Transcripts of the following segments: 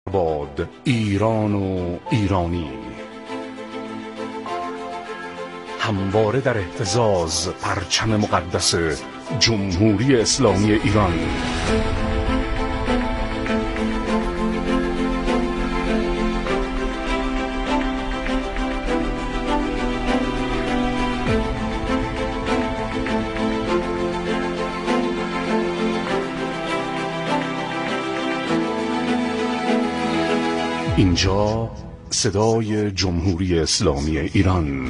باد ایران و ایرانی همواره در اهتزاز پرچم مقدس جمهوری اسلامی ایران. اینجا صدای جمهوری اسلامی ایران.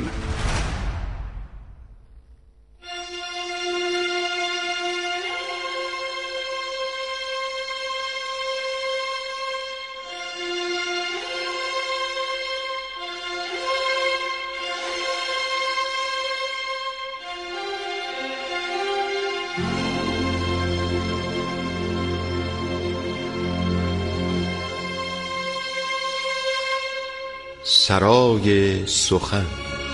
سرای سخن.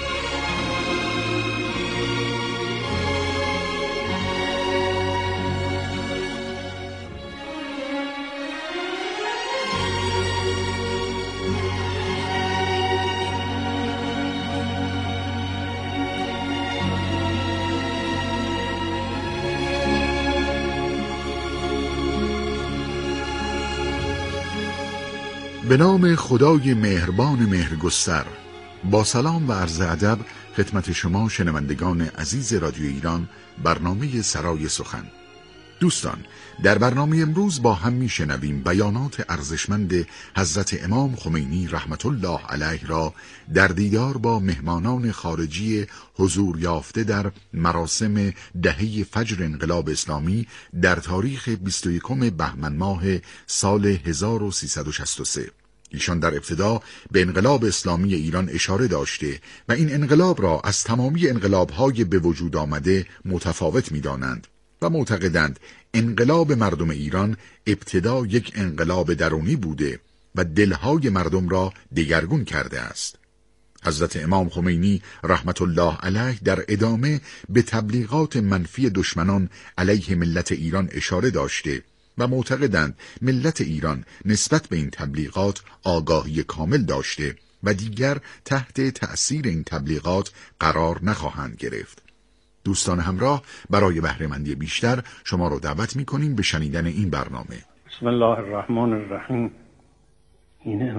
به نام خدای مهربان مهرگستر. با سلام و عرض ادب خدمت شما شنوندگان عزیز رادیو ایران، برنامه سرای سخن. دوستان، در برنامه امروز با هم میشنویم بیانات ارزشمند حضرت امام خمینی رحمت الله علیه را در دیدار با مهمانان خارجی حضور یافته در مراسم دهه فجر انقلاب اسلامی در تاریخ 21 بهمن ماه سال 1363. ایشان در ابتدا به انقلاب اسلامی ایران اشاره داشته و این انقلاب را از تمامی انقلاب‌های به وجود آمده متفاوت می‌دانند و معتقدند انقلاب مردم ایران ابتدا یک انقلاب درونی بوده و دلهای مردم را دگرگون کرده است. حضرت امام خمینی رحمت الله علیه در ادامه به تبلیغات منفی دشمنان علیه ملت ایران اشاره داشته و معتقدند ملت ایران نسبت به این تبلیغات آگاهی کامل داشته و دیگر تحت تأثیر این تبلیغات قرار نخواهند گرفت. دوستان همراه، برای بهره‌مندی بیشتر شما را دعوت می‌کنیم به شنیدن این برنامه. بسم الله الرحمن الرحیم. این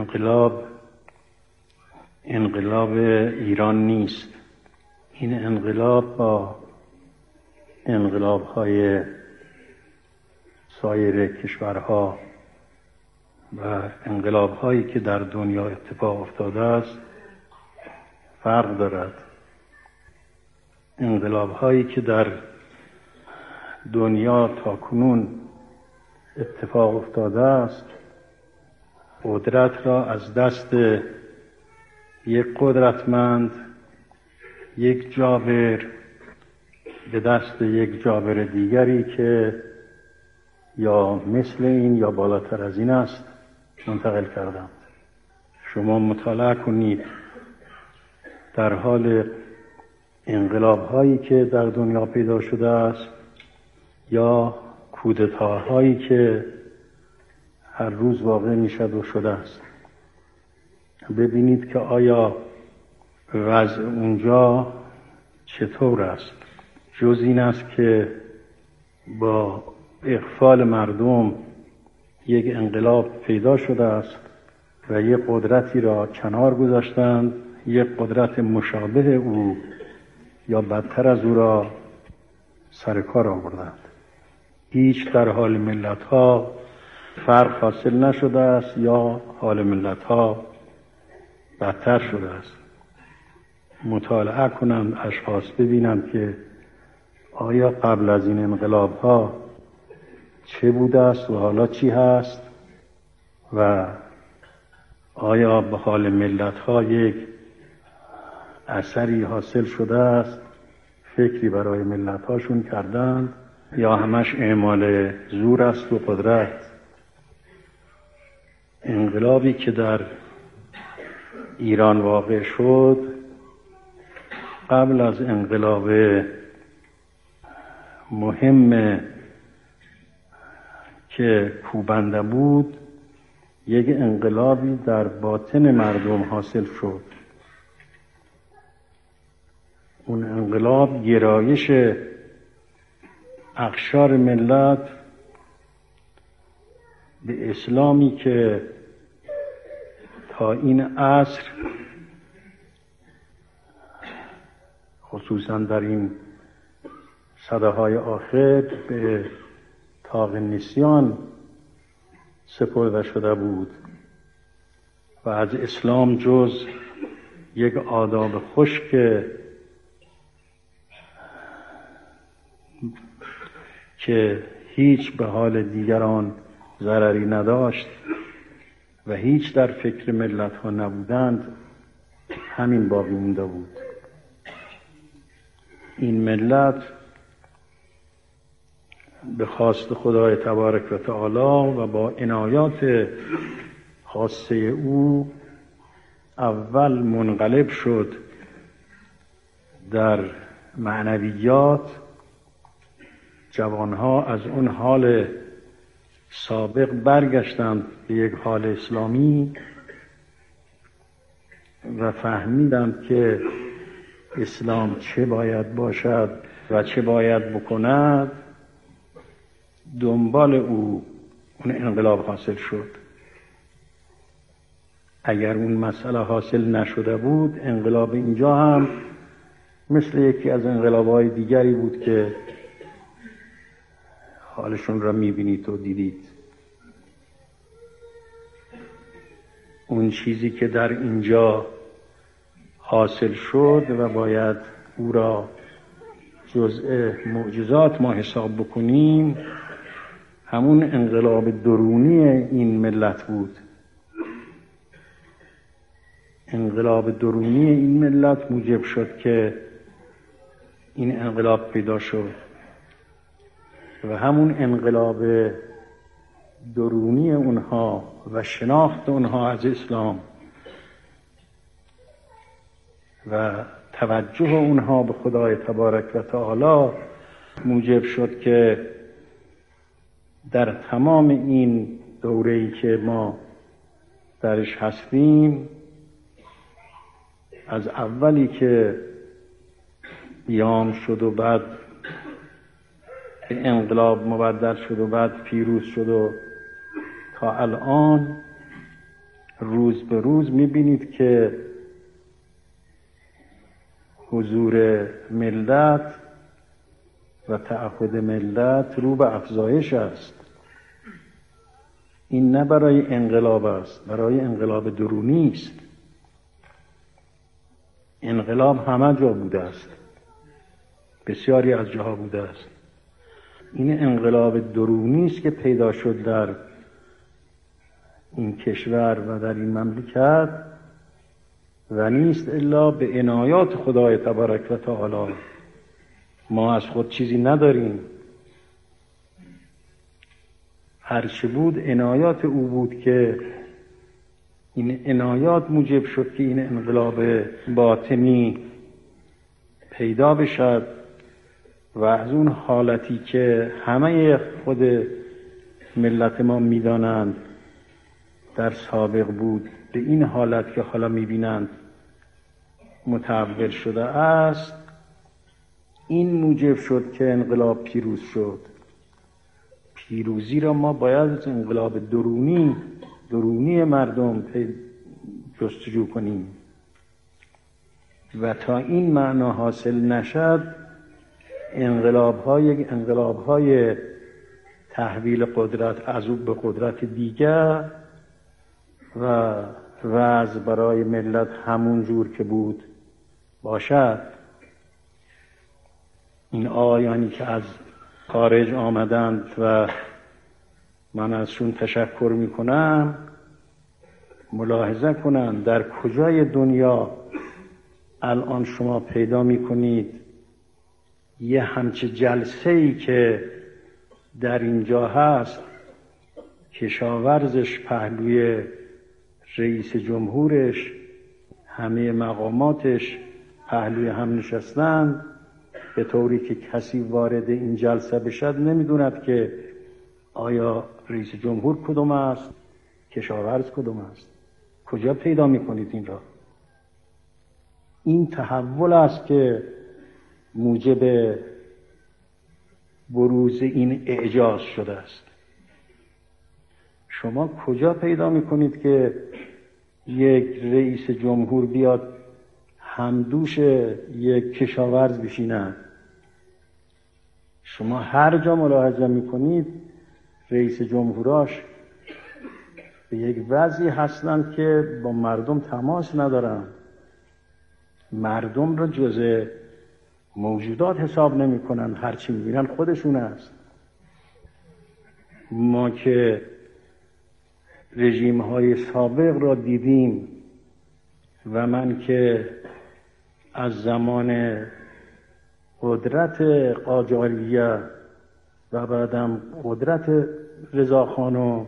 انقلاب ایران نیست. این انقلاب با انقلاب‌های سایر کشورها و انقلاب‌هایی که در دنیا اتفاق افتاده است فرق دارد. انقلاب‌هایی که در دنیا تاکنون اتفاق افتاده است قدرت را از دست یک قدرتمند، یک جابر به دست یک جابر دیگری که یا مثل این یا بالاتر از این است منتقل کردند. شما مطالعه کنید در حال انقلاب‌هایی که در دنیا پیدا شده است یا کودتاهایی که هر روز واقع میشد و شده است، ببینید که آیا وضع اونجا چطور است. جز این است که با اغفال مردم یک انقلاب پیدا شده است و یک قدرتی را کنار گذاشتند، یک قدرت مشابه او یا بدتر از او را سر کار آوردند. هیچ در حال ملت‌ها فرق حاصل نشده است یا حال ملت‌ها بدتر شده است. مطالعه کنند اشخاص، ببینند که آیا قبل از این انقلاب‌ها چه بوده است و حالا چی هست و آیا به حال ملت‌ها یک اثری حاصل شده است، فکری برای ملت‌هاشون کردند یا همش اعمال زور است و قدرت. انقلابی که در ایران واقع شد قبل از انقلاب مهم که کوبنده بود یک انقلابی در باطن مردم حاصل شد. اون انقلاب گرایش اقشار ملت به اسلامی که تا این عصر خصوصا در این سده‌های آخر به طاق نسیان سپرده شده بود و از اسلام جز یک آداب خشک که هیچ به حال دیگران ضرری نداشت و هیچ در فکر ملت ها نبودند، همین باقی مونده بود. این ملت به خواست خدای تبارک و تعالی و با عنایات خاصه او اول منقلب شد در معنویات. جوانها از اون حال سابق برگشتند به یک حال اسلامی و فهمیدند که اسلام چه باید باشد و چه باید بکند. دنبال اون انقلاب حاصل شد. اگر اون مسئله حاصل نشده بود، انقلاب اینجا هم مثل یکی از انقلاب‌های دیگری بود که حالشون را میبینید و دیدید. اون چیزی که در اینجا حاصل شد و باید او را جزء معجزات ما حساب بکنیم، همون انقلاب درونی این ملت بود. انقلاب درونی این ملت موجب شد که این انقلاب پیدا شد و همون انقلاب درونی اونها و شناخت اونها از اسلام و توجه اونها به خدای تبارک و تعالی موجب شد که در تمام این دوره‌ای که ما درش هستیم، از اولی که قیام شد و بعد به انقلاب مبدل شد و بعد پیروز شد و تا الان روز به روز میبینید که حضور ملت و تعهد ملت رو به افزایش است. این نه برای انقلاب است، برای انقلاب درونی است. انقلاب همه جا بوده است، بسیاری از جاها بوده است. این انقلاب درونی است که پیدا شد در این کشور و در این مملکت و نیست الا به عنایات خدای تبارک و تعالی. ما از خود چیزی نداریم، هرچه بود عنایات او بود که این عنایات موجب شد که این انقلاب باطنی پیدا بشد و از اون حالتی که همه خود ملت ما میدانند در سابق بود به این حالت که حالا میبینند متحول شده است. این موجب شد که انقلاب پیروز شد. پیروزی را ما باید از انقلاب درونی مردم جستجو کنیم و تا این معنا حاصل نشد انقلاب‌های تحویل قدرت از او به قدرت دیگر و وضع برای ملت همون جور که بود باشد. این آقایانی که از خارج آمدند و من ازشون تشکر میکنم، ملاحظه کنند در کجای دنیا الان شما پیدا میکنید یه همچه جلسه‌ای که در اینجا هست، کشاورزش پهلوی رئیس جمهورش، همه مقاماتش پهلوی هم نشستند، به طوری که کسی وارد این جلسه بشد نمیدوند که آیا رئیس جمهور کدوم است کشاورز کدوم است؟ کجا پیدا میکنید این را؟ این تحول است که موجب بروز این اعجاز شده است. شما کجا پیدا میکنید که یک رئیس جمهور بیاد همدوش یک کشاورز بشیند؟ شما هر جا ملاحظه میکنید رئیس جمهوراش به یک وضعی هستند که با مردم تماس ندارن، مردم را جزء موجودات حساب نمی کنن، هرچی میبینن خودشون است. ما که رژیم های سابق را دیدیم و من که از زمان قدرت قاجاریه و بعدم قدرت رضاخان و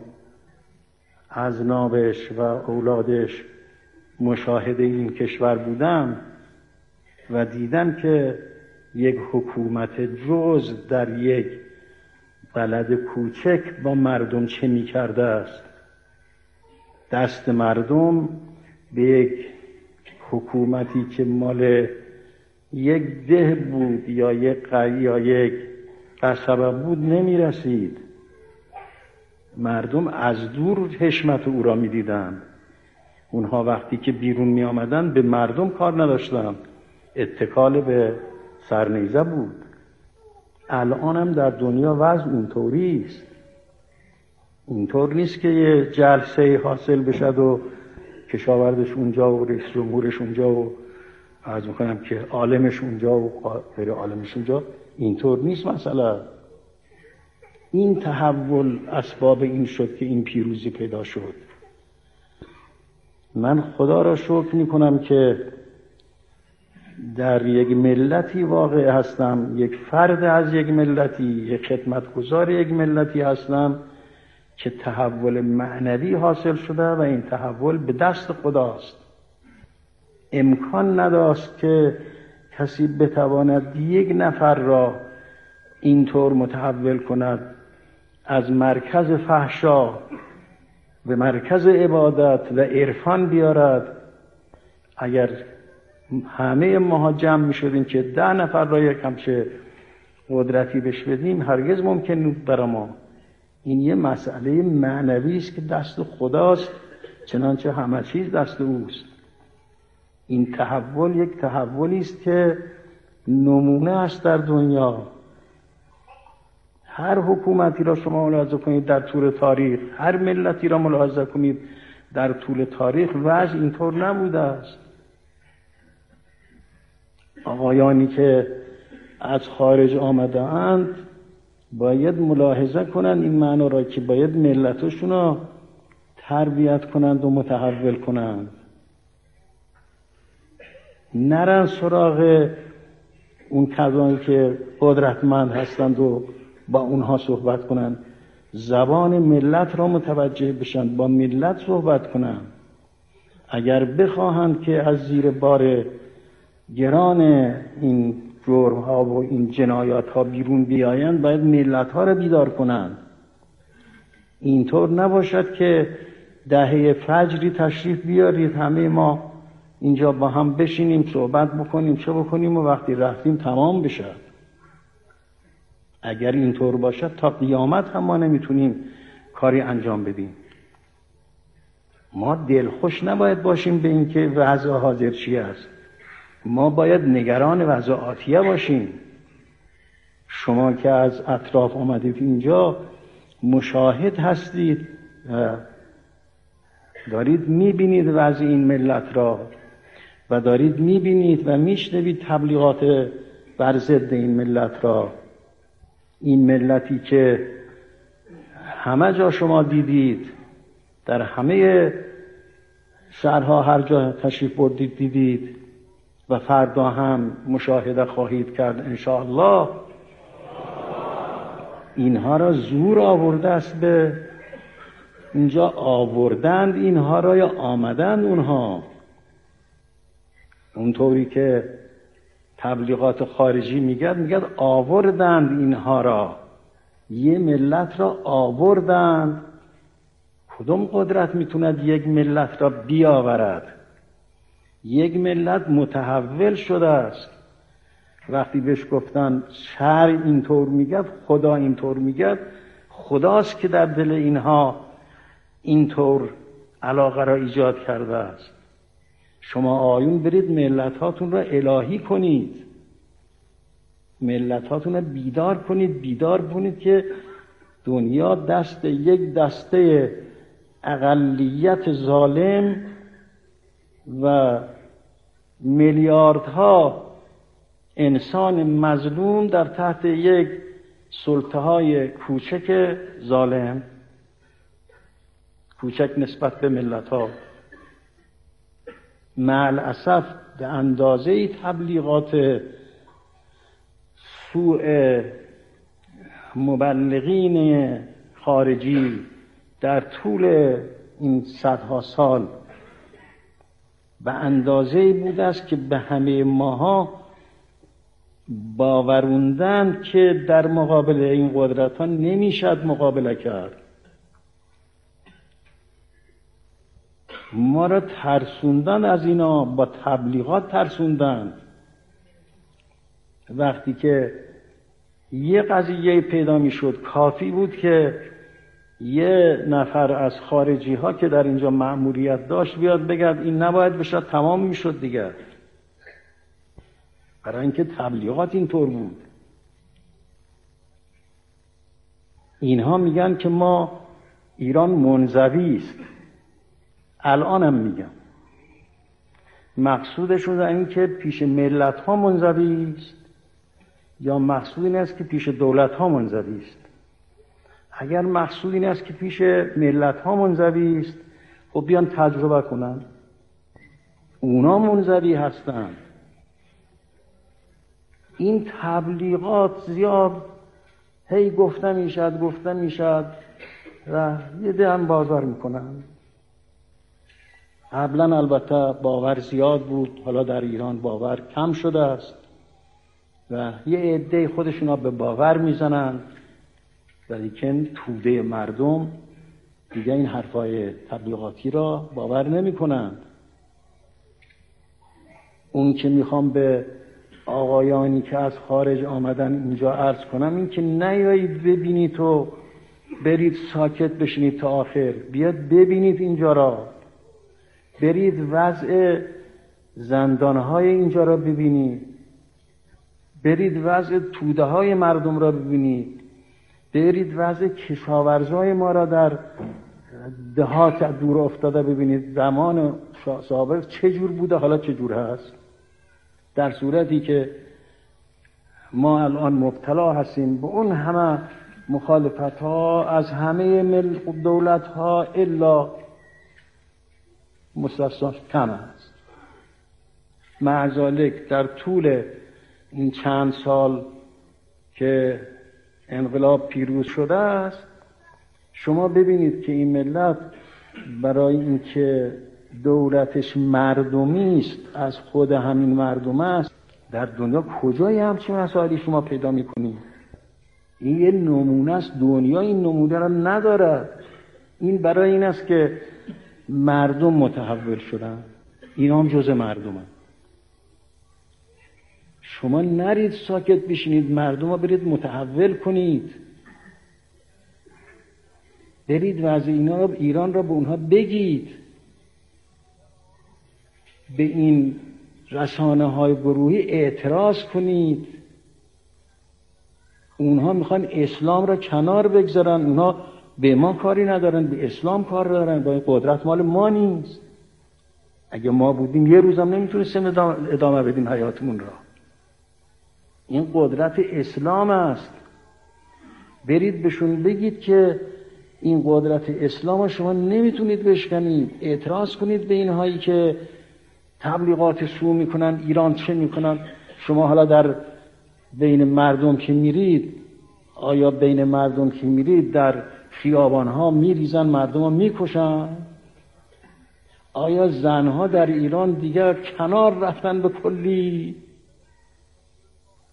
اذنابش و اولادش مشاهد این کشور بودم و دیدم که یک حکومت جز در یک بلد کوچک با مردم چه می کرده است. دست مردم به یک حکومتی که مال یک ده بود یا یک قریه یا یک قصبه بود نمی رسید. مردم از دور حشمت او را می دیدن. اونها وقتی که بیرون می آمدن به مردم کار نداشتن، اتکال به سرنیزه بود. الان هم در دنیا وضع اونطوری است. اونطور نیست که یه جلسه حاصل بشد و کشاورزش اونجا و رئیس جمهورش اونجا و عرض میکنم که عالمش اونجا و غیر عالمش اونجا. اینطور نیست مسئله. این تحول اسباب این شد که این پیروزی پیدا شد. من خدا را شکر میکنم که در یک ملتی واقع هستم، یک فرد از یک ملتی، یک خدمتگزار یک ملتی هستم که تحول معنوی حاصل شده و این تحول به دست خداست. امکان نداشت که کسی بتواند یک نفر را اینطور متحول کند از مرکز فحشا به مرکز عبادت و عرفان بیارد. اگر همه ماها جمع می شدیم که 10 نفر را یک همچه قدرتی بهش بدیم هرگز ممکن نیست برای ما. این یه مسئله معنوی است که دست خداست، چنانچه همه چیز دست اوست. این تحول یک تحولی است که نمونه است در دنیا. هر حکومتی را شما ملاحظه کنید در طول تاریخ، هر ملتی را ملاحظه کنید در طول تاریخ، وضع اینطور نبوده است. آقایانی که از خارج آمده اند باید ملاحظه کنند این معنا را که باید ملتشون را تربیت کنند و متحول کنند. نرن سراغ اون کسانی که قدرتمند هستند و با اونها صحبت کنند. زبان ملت را متوجه بشن، با ملت صحبت کنند. اگر بخواهند که از زیر بار گران این جرم ها و این جنایات ها بیرون بیایند، باید ملت ها را بیدار کنند. اینطور نباشد که دهه فجری تشریف بیارید همه ما اینجا با هم بشینیم صحبت بکنیم چه بکنیم و وقتی رفتیم تمام بشد. اگر اینطور باشد تا قیامت هم ما نمیتونیم کاری انجام بدیم. ما دلخوش نباید باشیم به اینکه وضع حاضر چی است. ما باید نگران وضع آتیه باشیم. شما که از اطراف آمدید اینجا مشاهد هستید، دارید میبینید وضع این ملت را و دارید میبینید و میشنوید تبلیغات بر ضد این ملت را. این ملتی که همه جا شما دیدید، در همه شهرها هر جا تشریف بردید دیدید و فردا هم مشاهده خواهید کرد انشاءالله. اینها را زور آورده است به اینجا، آوردند اینها را یا آمدند اونها. اونطوری که تبلیغات خارجی میگد آوردند اینها را، یه ملت را آوردند کدوم قدرت میتوند یک ملت را بیاورد؟ یک ملت متحول شده است. وقتی بهش گفتن شرع اینطور میگه، خدا اینطور میگه، خداست که در دل اینها اینطور علاقه را ایجاد کرده است. شما آیون برید ملت هاتون را الهی کنید، ملت هاتون را بیدار کنید که دنیا دست یک دسته اقلیت ظالم و میلیاردها انسان مظلوم در تحت یک سلطه های کوچک ظالم، کوچک نسبت به ملت ها. مع الاسف به اندازه تبلیغات سوء مبلغین خارجی در طول این صدها سال به اندازه‌ای بوده است که به همه ماها باوروندن که در مقابل این قدرت ها نمیشد مقابله کرد. ما را ترسوندن، از اینا با تبلیغات ترسوندن. وقتی که یه قضیه پیدا میشد کافی بود که یه نفر از خارجی ها که در اینجا مأموریت داشت بیاد بگرد این نباید بشه، تمام میشد دیگه. برای اینکه تبلیغات اینطور بود. اینها میگن که ما ایران منزوی است. الانم میگم مقصودشون این که پیش ملت ها منزوی است یا مقصود این است که پیش دولت ها منزوی است. اگر مقصود این است که پیش ملت ها منزوی است، خب بیان تجربه کنن، اونا منزوی هستند. این تبلیغات زیاد هی گفته میشد و یه ده هم بازار میکنن. قبلا البته باور زیاد بود، حالا در ایران باور کم شده است و یه عده خودشونا به باور میزنن، ولیکن توده مردم دیگه این حرفای تبلیغاتی را باور نمی کنند. اون که میخوام به آقایانی که از خارج آمدن اینجا عرض کنم این که نیایید ببینید و برید ساکت بشینید تا آخر، بیاد ببینید اینجا را، برید وضع زندانهای اینجا را ببینید، برید وضع توده های مردم را ببینید، برید وضع کشاورزای ما را در دهات دور افتاده ببینید. زمان سابق چه جور بوده، حالا چه جور هست. در صورتی که ما الان مبتلا هستیم به اون همه مخالفت ها از همه دولت ها الا مستثنا کم است. مع ذالک در طول این چند سال که انقلاب پیروز شده است، شما ببینید که این ملت برای اینکه دولتش مردمی است، از خود همین مردم است، در دنیا کجای همچین مسائلی شما پیدا میکنید؟ این یه نمونه است، دنیا این نمونه را نداره. این برای این است که مردم متحول شدن، اینا هم جز مردم هست. شما نرید ساکت بشینید، مردم رو برید متحول کنید، برید وضع ایران را به اونها بگید. به این رسانه های گروهی اعتراض کنید. اونها میخوان اسلام را کنار بگذارن، اونها به ما کاری ندارن، به اسلام کار دارن. با این قدرت مال ما نیست. اگه ما بودیم یه روزم نمیتونستیم ادامه بدیم حیاتمون را. این قدرت اسلام است. برید بهشون بگید که این قدرت اسلام شما نمیتونید بشکنید. اعتراض کنید به اینهایی که تبلیغات سو میکنن، ایران چه میکنن. شما حالا در بین مردم که میرید، آیا بین مردم که میرید در خیابانها میریزن، مردم ها میکشن؟ آیا زنها در ایران دیگر کنار رفتن به کلی؟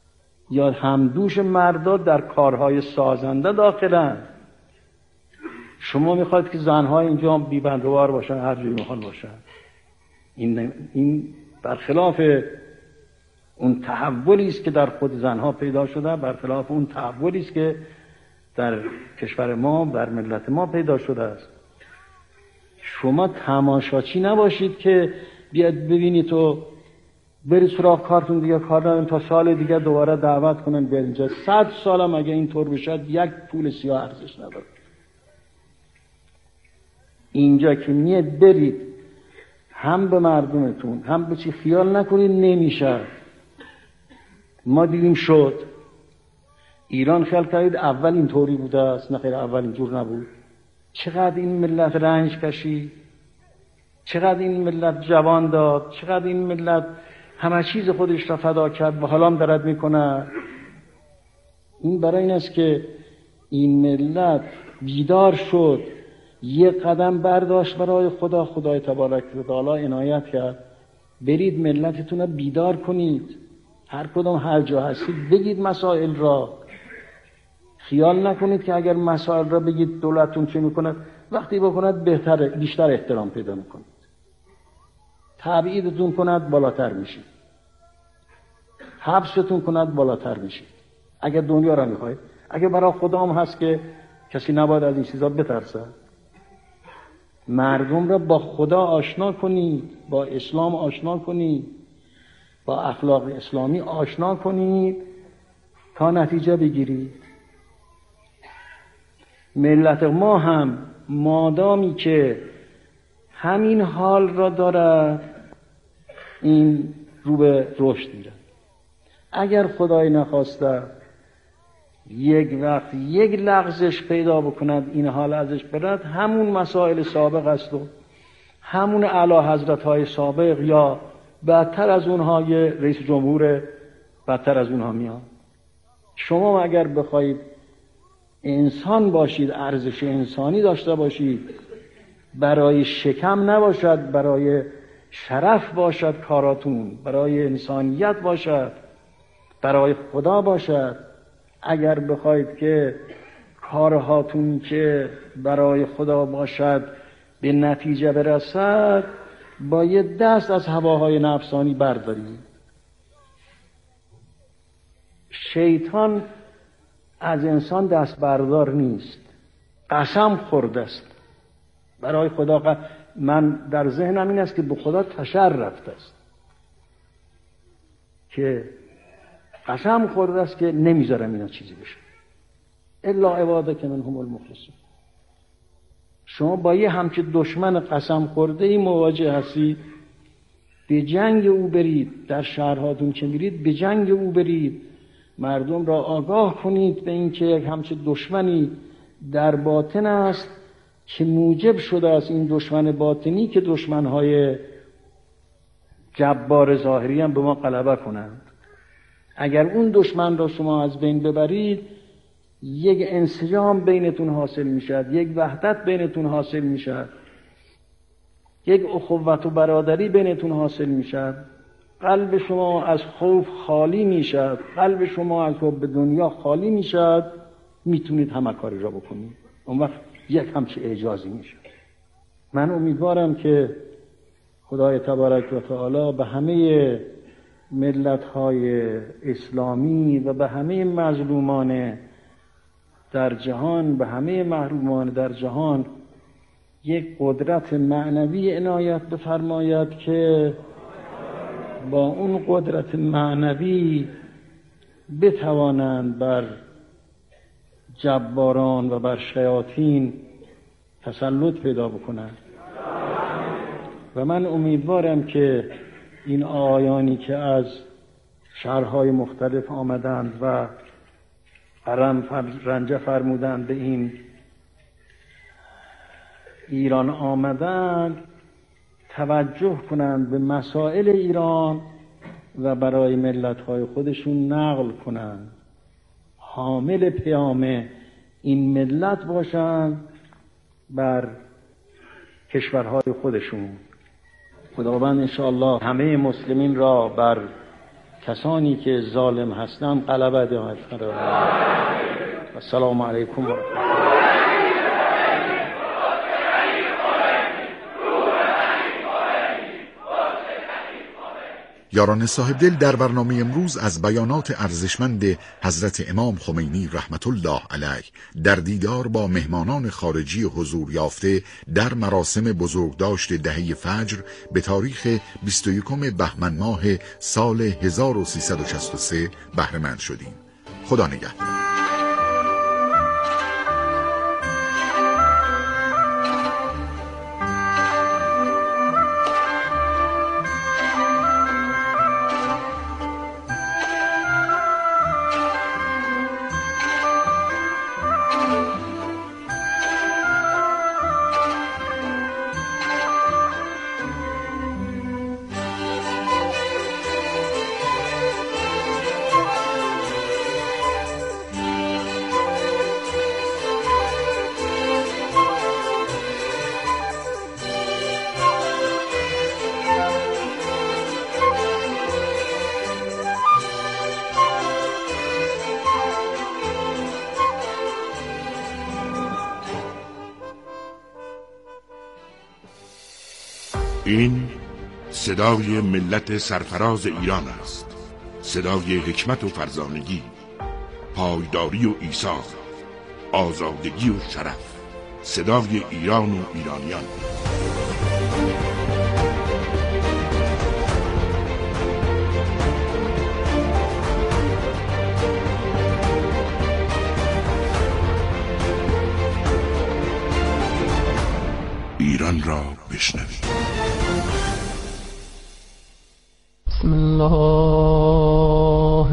یا همدوش مردا در کارهای سازنده داخلن؟ شما میخواید که زنها اینجا بی‌بندوبار باشن، هر جایی میخوان باشن. این برخلاف اون تحولی است که در خود زنها پیدا شده، برخلاف اون تحولی است که در کشور ما، در ملت ما پیدا شده است. شما تماشاچی نباشید که بیاد ببینید تو برید سراغ کارتون، دیگه کار نداریم تا سال دیگه دوباره دعوت کنن بیاد اینجا. 100 سالم اگه اینطور بشه یک پول سیاه ارزش نداره. اینجا که میاد برید هم به مردمتون هم به چی خیال نکنید نمیشه. ما دیدیم شد. ایران خیال کردید اول اینطوری بوده است، نه خیر، اول اینجور نبود. چقدر این ملت رنج کشید، چقدر این ملت جوان داد، چقدر این ملت همه چیز خودش را فدا کرد و حالا هم دارد میکنه. این برای این است که این ملت بیدار شد، یک قدم برداشت برای خدا. خدای تبارک و تعالی عنایت کرد. برید ملتتون را بیدار کنید، هر کدام هر جا هستید بگید مسائل را. خیال نکنید که اگر مسائل را بگید دولتتون چه میکنه، وقتی بکند بیشتر احترام پیدا میکنید، تبعیدتون کند بالاتر میشید، حبستون کند بالاتر میشید. اگر دنیا را میخواید، اگر برای خدا هم هست که کسی نباید از این چیزا بترسه. مردم را با خدا آشنا کنید، با اسلام آشنا کنید، با اخلاق اسلامی آشنا کنید تا نتیجه بگیرید. ملت ما هم مادامی که همین حال را داره این رو به رشد میره. اگر خدای نخواسته یک وقت یک لغزش پیدا بکند این حال ازش برد، همون مسائل سابق است و همون اعلی حضرت های سابق یا بدتر از اونها، یه رئیس جمهور بدتر از اونها میاد. شما اگر بخواید انسان باشید، ارزش انسانی داشته باشید، برای شکم نباشد، برای شرف باشد کاراتون، برای انسانیت باشد، برای خدا باشد، اگر بخواید که کارهاتون که برای خدا باشد به نتیجه برسد، باید دست از هواهای نفسانی بردارید. شیطان از انسان دست بردار نیست، قسم خورده است برای خدا. من در ذهنم این است که به خدا تشر رفته است، که قسم خورده است که نمیذارم اینا چیزی بشه الا عبادک منهم المخلصون. شما با یه همچه دشمن قسم خورده ای مواجه هستید، به جنگ او برید. در شهرهاتون که میرید به جنگ او برید، مردم را آگاه کنید به این که یک همچه دشمنی در باطن است که موجب شده است این دشمن باطنی که دشمنهای جبار ظاهری هم به ما غلبه کنند. اگر اون دشمن را شما از بین ببرید، یک انسجام بینتون حاصل میشد، یک وحدت بینتون حاصل میشد، یک اخوت و برادری بینتون حاصل میشد. قلب شما از خوف خالی میشد، قلب شما از حب دنیا خالی میشد، میتونید همه کاری را بکنید. اون وقت یک همچه اعجازی میشه. من امیدوارم که خدای تبارک و تعالی به همه ملت‌های اسلامی و به همه مظلومان در جهان، به همه محرومان در جهان یک قدرت معنوی عنایت بفرماید که با اون قدرت معنوی بتوانند بر جباران و بر شیاطین تسلط پیدا بکنند. و من امیدوارم که این آیانی که از شهرهای مختلف آمدند و رنجه فرمودند به این ایران آمدند، توجه کنند به مسائل ایران و برای ملت‌های خودشون نقل کنند، حامل پیام این ملت باشند بر کشورهای خودشون. خداوند انشاءالله همه مسلمین را بر کسانی که ظالم هستند غلبه دهد. السلام علیکم و رحمت الله. یاران صاحبدل در برنامه امروز از بیانات ارزشمند حضرت امام خمینی رحمت الله علیه در دیدار با مهمانان خارجی حضور یافته در مراسم بزرگداشت دهه فجر به تاریخ 21 بهمن ماه سال 1363 بهره مند شدیم. خدا نگهدار. این صدای ملت سرفراز ایران است، صدای حکمت و فرزانگی، پایداری و ایثار، آزادگی و شرف، صدای ایران و ایرانیان. ایران را بشنوید. بسم الله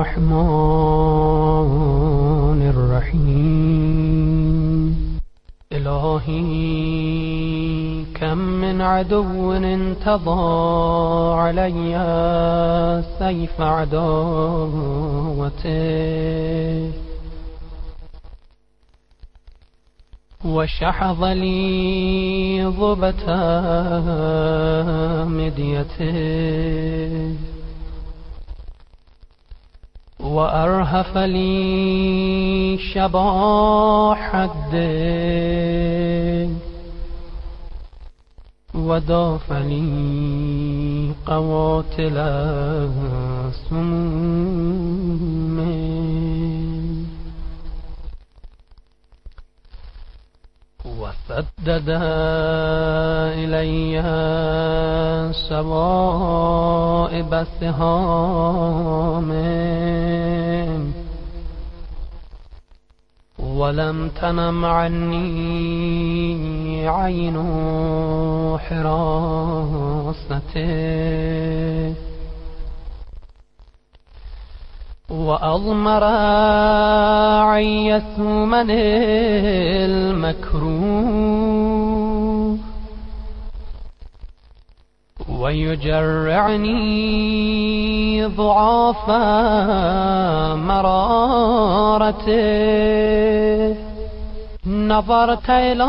الرحمن الرحیم. الهی کم من عدو انتظى علی سیف عداوته وشحذ لي ضبة مديته وأرهف لي شباح الدين وداف لي قواتل السموم وسدد إلي سوائب سهام ولم تنم عني عين حراسته وأضمر عيث من المكروه ويجرعني ضعاف مرارته نظرت إلى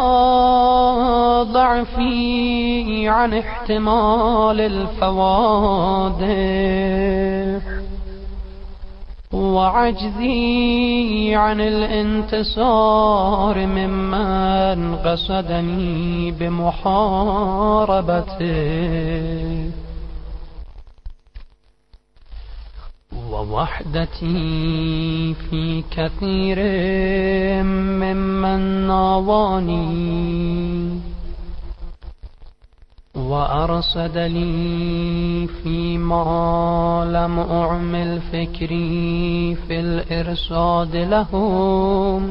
ضعفي عن احتمال الفوادح وعجزي عن الانتصار ممن قصدني بمحاربته ووحدتي في كثير ممن ناواني وأرصد لي فيما لم أعمل فكري في الإرصاد لهم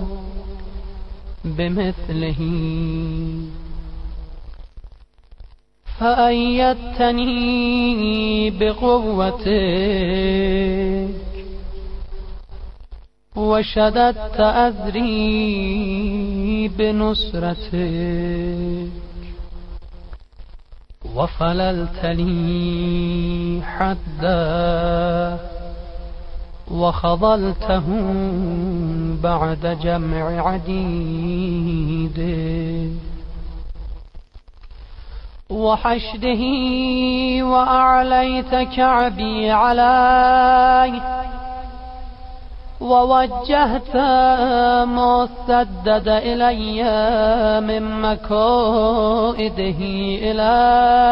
بمثله فأيدتني بقوتك وشددت أزري بنصرتك وفللت لي حدا وخضلته بعد جمع عديد وحشده وأعليت كعبي عليه ووجهت ما سدد إلي من مكائده إلى